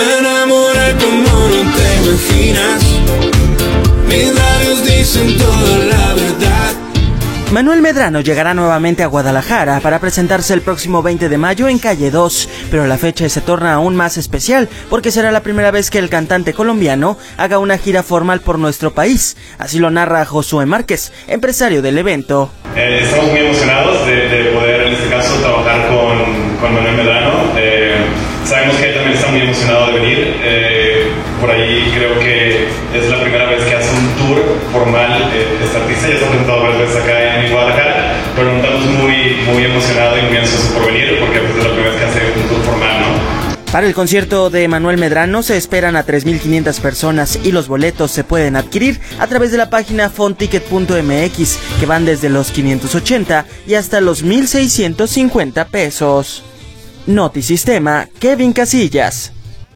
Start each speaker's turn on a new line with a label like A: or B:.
A: Me enamoré como no te imaginas. Mis labios dicen toda la verdad.
B: Manuel Medrano llegará nuevamente a Guadalajara para presentarse el próximo 20 de mayo en Calle 2, pero la fecha se torna aún más especial porque será la primera vez que el cantante colombiano haga una gira formal por nuestro país. Así lo narra Josué Márquez, empresario del evento.
C: Estamos muy emocionados de poder, en este caso, trabajar con Manuel Medrano. Sabemos que él también está muy emocionado de venir. Por ahí creo que es la primera vez que hace un tour formal este artista. Ya se ha presentado varias veces acá en Guadalajara, pero estamos muy emocionados y muy ansiosos por venir porque pues, es la primera vez que hace un tour formal, ¿no?
B: Para el concierto de Manuel Medrano se esperan a 3.500 personas y los boletos se pueden adquirir a través de la página fonticket.mx, que van desde los 580 y hasta los 1.650 pesos. Notisistema, Kevin Casillas.